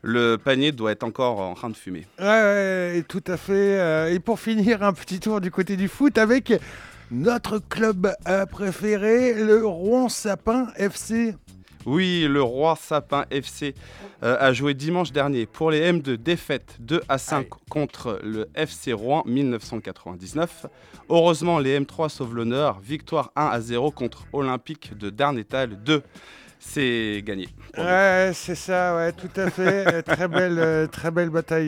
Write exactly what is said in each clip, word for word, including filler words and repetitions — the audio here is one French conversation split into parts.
le panier doit être encore en train de fumer. Ouais, ouais, tout à fait. Et pour finir, un petit tour du côté du foot avec notre club préféré, le Rouen Sapin F C. Oui, le Roi Sapin F C euh, a joué dimanche dernier pour les M deux, défaite deux à cinq Aïe. Contre le F C Rouen dix-neuf cent quatre-vingt-dix-neuf. Heureusement, les M trois sauvent l'honneur, victoire un à zéro contre Olympique de Darnétal deux. C'est gagné. Ouais, c'est ça, ouais, tout à fait. très belle, euh, très belle bataille.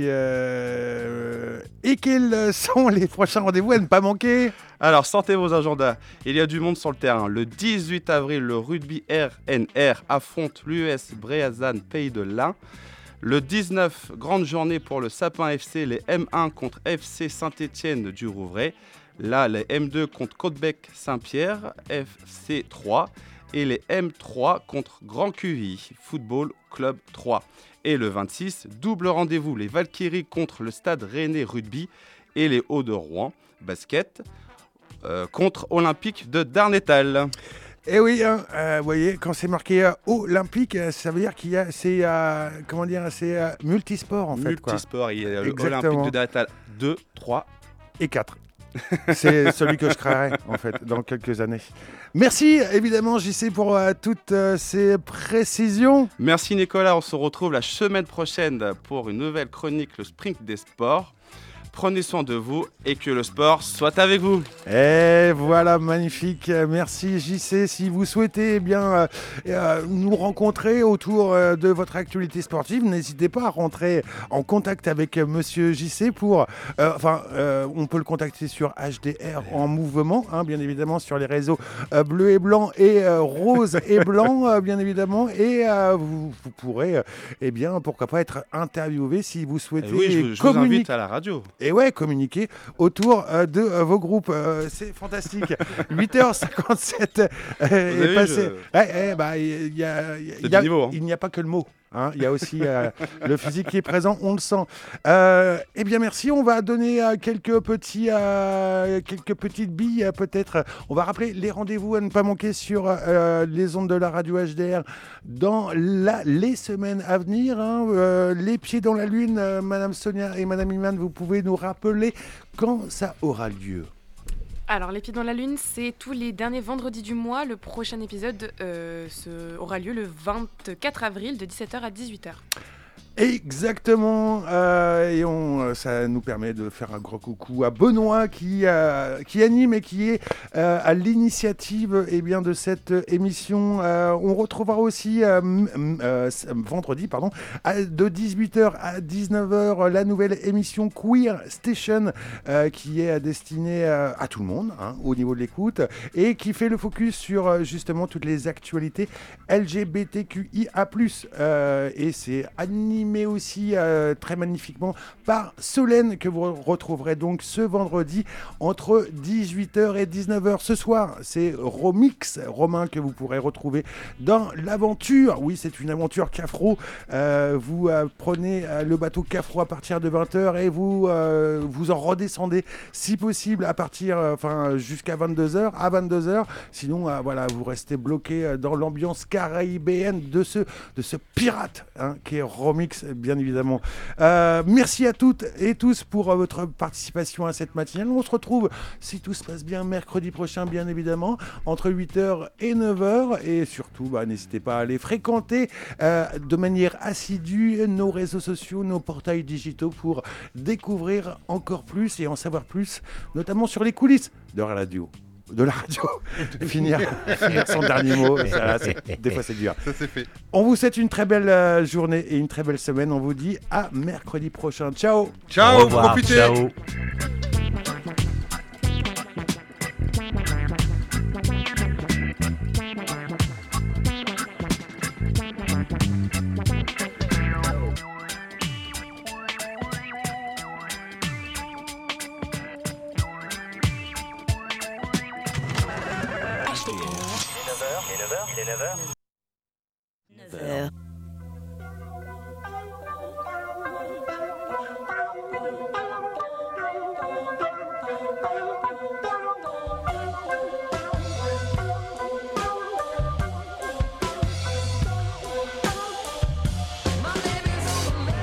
Euh... Et quels sont les prochains rendez-vous à ne pas manquer ? Alors, sortez vos agendas. Il y a du monde sur le terrain. Le dix-huit avril, le rugby R N R affronte l'U S Breazane Pays de l'Ain. Le dix-neuf, grande journée pour le Sapin F C, les M un contre F C Saint-Étienne du Rouvray. Là, les M deux contre Côtebec Saint-Pierre, F C trois. Et les M trois contre Grand Q I, Football Club trois. Et le vingt-six, double rendez-vous, les Valkyries contre le Stade Rennais Rugby et les Hauts de Rouen, basket, euh, contre Olympique de Darnétal. Et oui, hein, euh, vous voyez, quand c'est marqué euh, Olympique, ça veut dire qu'il y a, c'est, euh, comment dire, c'est euh, multisport en fait. Multisport, il y a l'Olympique de Darnétal deux, trois et quatre. C'est celui que je créerai en fait dans quelques années. Merci évidemment J C pour euh, toutes euh, ces précisions. Merci Nicolas, on se retrouve la semaine prochaine pour une nouvelle chronique, le Sprint des sports. Prenez soin de vous et que le sport soit avec vous. Et voilà, magnifique. Merci J C. Si vous souhaitez eh bien, euh, euh, nous rencontrer autour euh, de votre actualité sportive, n'hésitez pas à rentrer en contact avec euh, Monsieur J C pour... Euh, enfin, euh, on peut le contacter sur H D R en mouvement, hein, bien évidemment, sur les réseaux euh, bleu et blanc et euh, rose et blanc, euh, bien évidemment. Et euh, vous, vous pourrez, euh, eh bien, pourquoi pas être interviewé si vous souhaitez... Et oui, je, je vous invite à la radio. Et ouais, communiquer autour euh, de euh, vos groupes. Euh, c'est fantastique. huit heures cinquante-sept euh, est passé. Je... Ouais, eh, bah, y y a, y a, niveau, hein. Il n'y a pas que le mot. Hein, il y a aussi euh, le physique qui est présent, on le sent. Euh, eh bien, merci. On va donner euh, quelques, petits, euh, quelques petites billes, euh, peut-être. On va rappeler les rendez-vous à ne pas manquer sur euh, les ondes de la radio H D R dans la, les semaines à venir. Hein. Euh, les pieds dans la lune, euh, Madame Sonia et Madame Iman, vous pouvez nous rappeler quand ça aura lieu? Alors, Les Pieds dans la Lune, c'est tous les derniers vendredis du mois. Le prochain épisode euh, se, aura lieu le vingt-quatre avril de dix-sept heures à dix-huit heures. Exactement, euh, et on, ça nous permet de faire un gros coucou à Benoît qui, euh, qui anime et qui est euh, à l'initiative eh bien, de cette émission. Euh, on retrouvera aussi euh, euh, vendredi pardon, à, de dix-huit heures à dix-neuf heures la nouvelle émission Queer Station euh, qui est destinée euh, à tout le monde hein, au niveau de l'écoute et qui fait le focus sur euh, justement toutes les actualités L G B T Q I A plus, euh, et c'est animé mais aussi euh, très magnifiquement par Solène que vous retrouverez donc ce vendredi entre dix-huit heures et dix-neuf heures. Ce soir, c'est Romix, Romain, que vous pourrez retrouver dans l'aventure. Oui, c'est une aventure Cafro. Euh, vous euh, prenez euh, le bateau Cafro à partir de vingt heures et vous, euh, vous en redescendez si possible à partir, enfin euh, jusqu'à vingt-deux heures, à vingt-deux heures. Sinon, euh, voilà, vous restez bloqué euh, dans l'ambiance caribéenne de ce, de ce pirate hein, qui est Romix, bien évidemment. Euh, merci à toutes et tous pour euh, votre participation à cette matinale. On se retrouve, si tout se passe bien, mercredi prochain, bien évidemment, entre huit heures et neuf heures. Et surtout, bah, n'hésitez pas à aller fréquenter euh, de manière assidue nos réseaux sociaux, nos portails digitaux pour découvrir encore plus et en savoir plus, notamment sur les coulisses de la radio. de la radio, finir, finir son dernier mot, ça, des fois c'est dur. Ça c'est fait. On vous souhaite une très belle euh, journée et une très belle semaine. On vous dit à mercredi prochain. Ciao. Ciao, profitez. Ciao. Il est neuf heures. neuf heures. My baby's on the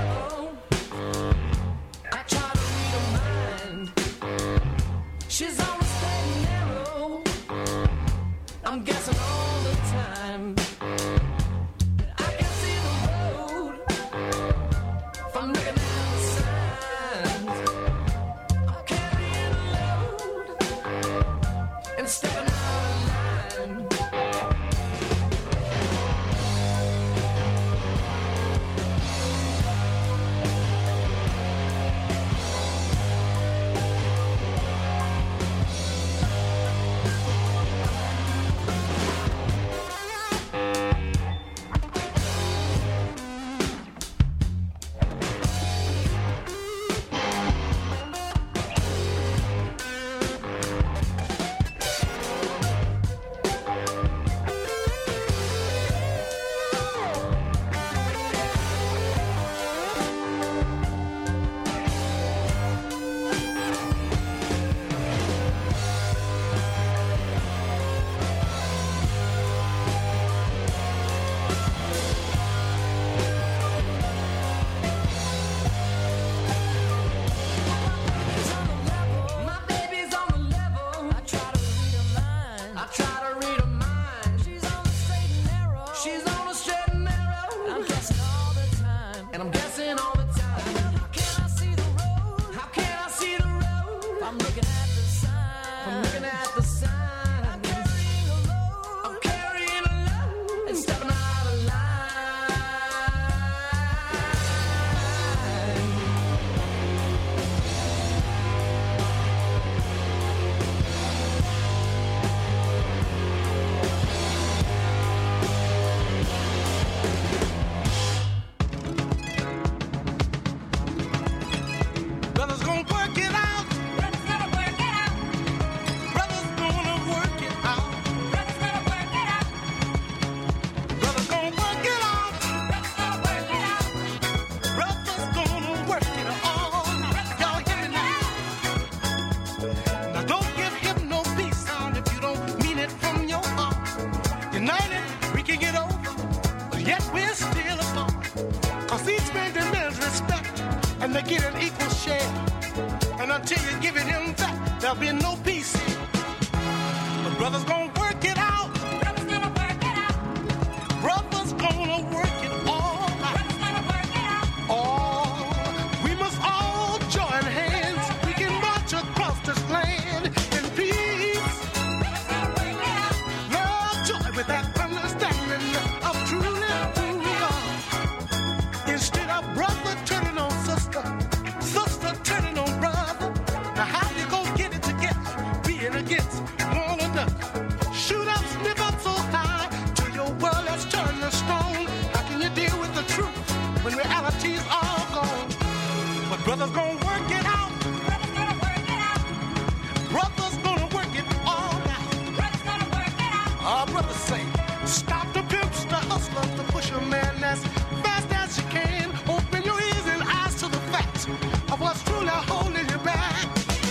Cause each man demands respect, and they get an equal share. And until you give it him back, there'll be no peace. But brothers gonna work it out. Brothers gonna work it out. Brothers gonna work it all out. Brothers gonna work it out. Oh, we must all join hands. We can march across this land in peace. Brothers gonna work it out. Love, joy with that understanding of truly who we are. Instead of brother turning on sister, sister turning on brother. Now how you gonna get it together? Being against one another. Shoot up, sniff up so high till your world has turned to stone. How can you deal with the truth when reality's all gone? But brothers gonna work it out. Brothers gonna work it out. Brothers gonna work it all out. Brothers gonna work it out. Our brothers say, stop the pimps, the hustlers, the pusher man as fast as you can. Open your ears and eyes to the facts of what's truly holding you back.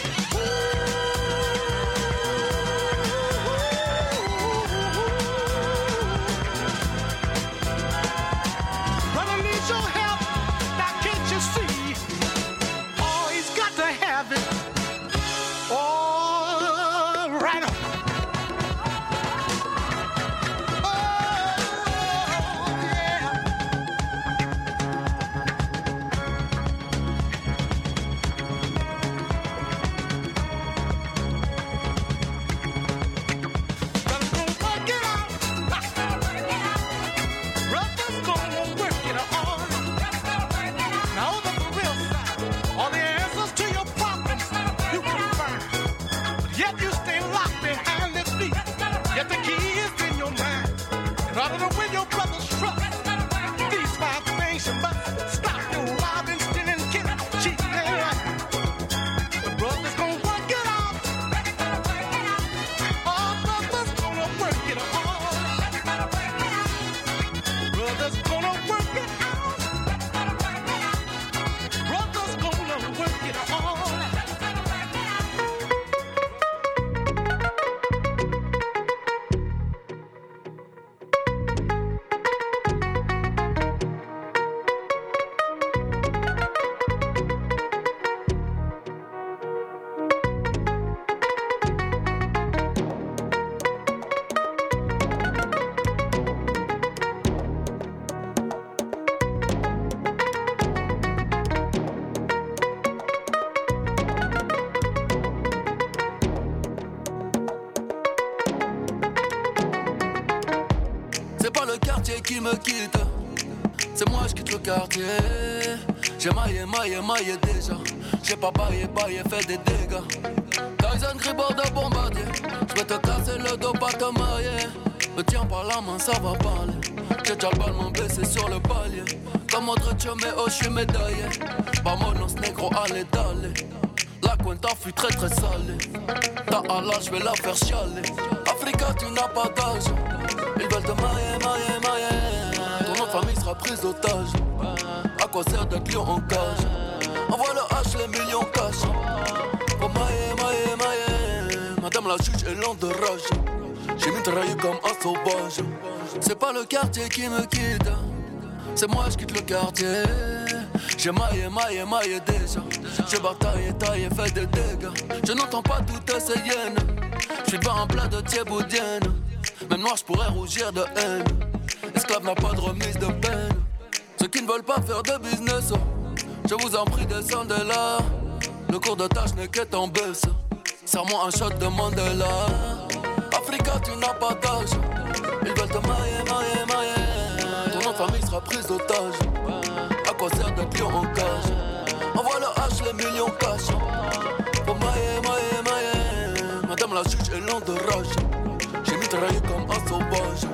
Brother needs your help, now can't you see? Oh, he's got to have it. Oh, right on. Oh, yeah. Brothers gonna work it out. Brothers gonna work it out. Now on the real side, all the answers to your problems you can find. But yet you stay locked behind the feet. Yet the key is in your mind. In order to win your brother's trust, these five things you must stop your robbing, stealing, killing, cheating, and lying. The brothers gonna work it out. All brothers gonna work it out. Brothers gonna work it out. Brothers gonna work it out. C'est pas le quartier qui me quitte, c'est moi je quitte le quartier. J'ai maillé, maillé, maillé déjà. J'ai pas baillé, baillé, fait des dégâts. Tyson Gribord de bombardier. J'vais te casser le dos, pas te marier. Me tiens par la main, ça va parler. J'ai déjà le ballon baissé sur le palier. Comme autre Chomeo, j'suis médaillé. Vamonos négro, allez, d'aller. La cuenta fut très très salée. Ta Allah, j'vais la faire chialer. Africa, tu n'as pas d'âge. Ils veulent te mailler, mailler, mailler. Ton nom de famille sera prise d'otage. À quoi sert d'être lion en cage? Envoie le H, les millions cash. Oh mailler, mailler, mailler. Madame la juge est lente de rage. J'ai mitraillé comme un sauvage. C'est pas le quartier qui me quitte, c'est moi je quitte le quartier. J'ai maillé, maillé, maillé déjà. J'ai bataillé, taillé, fait des dégâts. Je n'entends pas toutes ces hyènes. J'suis pas en plat de thieboudienne. Même noir j'pourrais rougir de haine. Esclave n'a pas de remise de peine. Ceux qui ne veulent pas faire de business, je vous en prie descendez là. Le cours de tâche n'est qu'être en baisse. Serre-moi un shot de Mandela. Africa tu n'as pas d'âge. Ils veulent te mailler, mailler, mailler. Ton nom de famille sera prise d'otage. À quoi sert d'être lion en cage? Envoie le H, les millions cash. Pour mailler, mailler, mailler. Madame la juge est lente de rage. J'ai mitraillé comme un sauvage.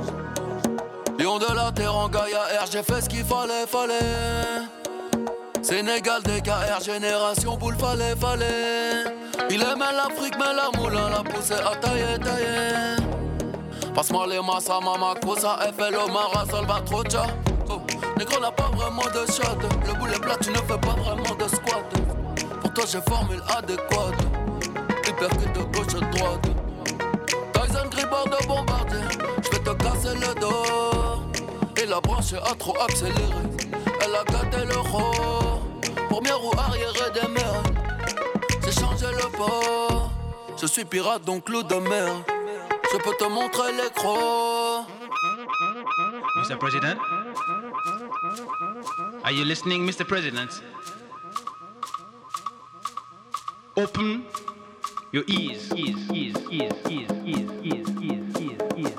Lion de la terre en Gaïa R, j'ai fait ce qu'il fallait, fallait. Sénégal, D K R, génération boule, fallait, fallait. Il aimait l'Afrique, mais la moulin l'a poussé à tailler, tailler. Passe-moi les masses à Mama Kosa, F L O, Mara, Salvatrocha. Oh, négro n'a pas vraiment de shot. Le boulet plat, tu ne fais pas vraiment de squat. Pour toi, j'ai formule adéquate. Hyper que de gauche à droite. Tyson Gribord de bombardier. J'vais te casser le dos. Et la branche a trop accéléré. Elle roue arrière et des mers. J'ai changé le pas. Je suis pirate donc loup de mer. Je peux te montrer les crocs. mister President? Are you listening, mister President? Open your ears, ears, ears, ears, ears, ears, ears, ears, ears, ears.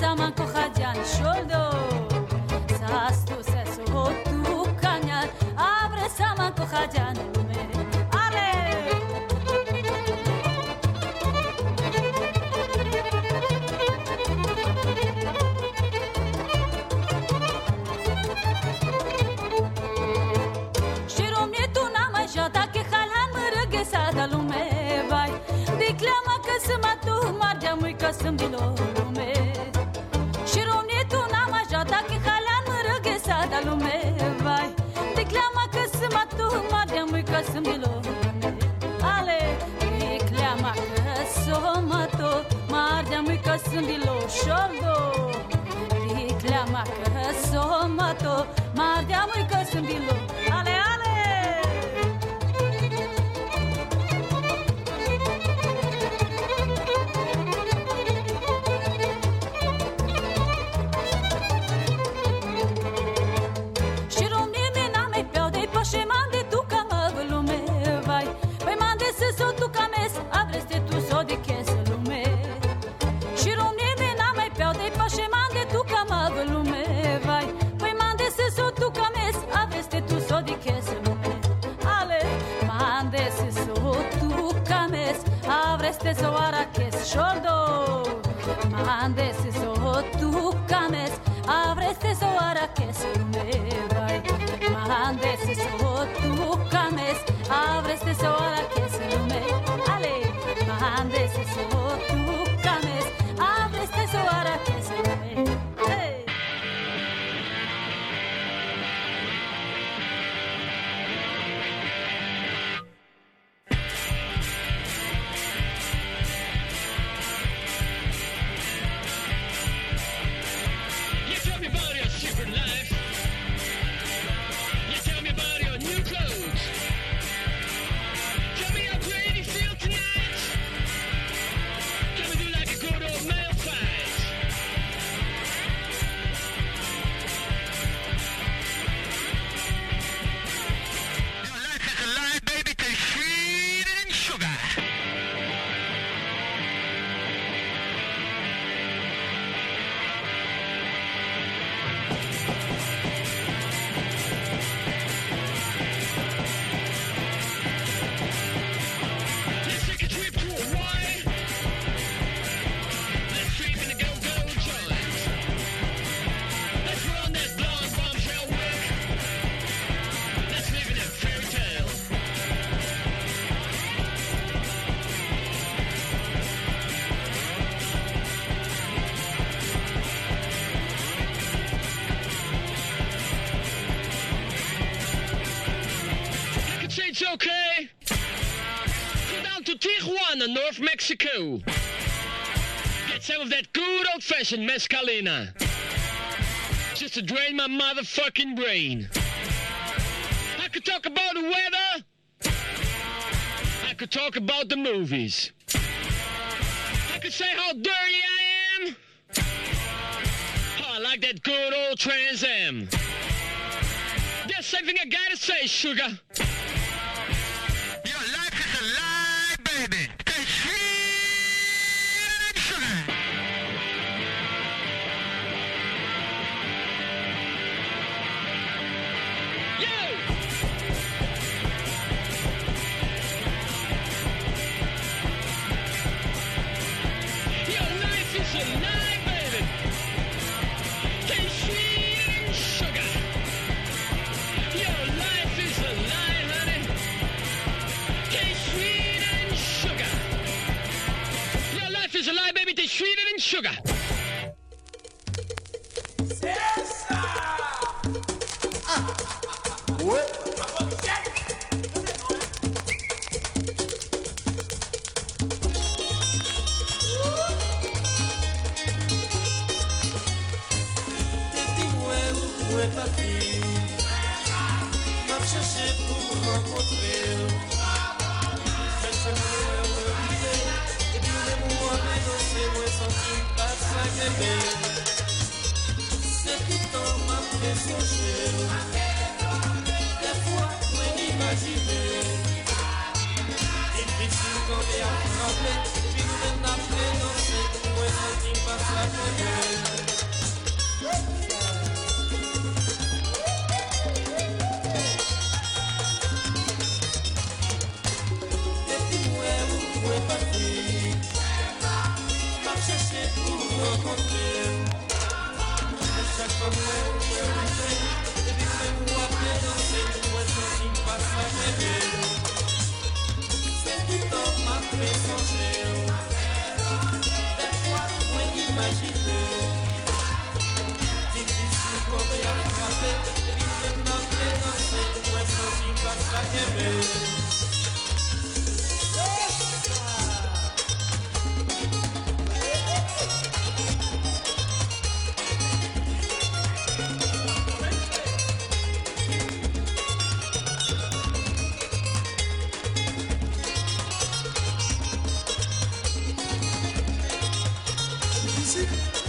sama kohadian sholdo sastu seso tu kanyar abre sama kohadian lume ale Shiromne tu nama jata ke khalan mrge sada lume vai declama că sma tu marja mui custom dilo lume Shiromne tu nama jata ke khalan mrge sada lume vai declama că sma tu marja mui custom dilo lume ale declama că sma tu marja mui custom dilo sholdo declama că sma tu marja mui custom dilo ale ale Avreste soara kes sholdo mande se so tu kames avreste soara kes me vai mande se so tu kames avreste soara kes me ale mande se so tu kames avreste soara kes me hey It's okay. Go down to Tijuana, North Mexico. Get some of that good old-fashioned mescalina. Just to drain my motherfucking brain. I could talk about the weather. I could talk about the movies. I could say how dirty I am. How I like that good old Trans Am. There's something I gotta say, sugar. Your life is a lie, baby. Stay sweet and sugar. Yo! Your life is a lie, baby. Stay sweet and sugar. Your life is a lie, honey. Taste sweet and sugar. Your life is a lie, baby. Taste sweeter than sugar. Où est ta fille? M'a cherché pour me rencontrer. Faites ce que me viser. Et puis les-moi négocier, moi senti pas ça bébé. C'est tout le temps m'a fait songer. Des fois, moi imaginer. Et puis si quand il y a frappé, et puis nous même après danser, moi senti pas ça bébé. musique.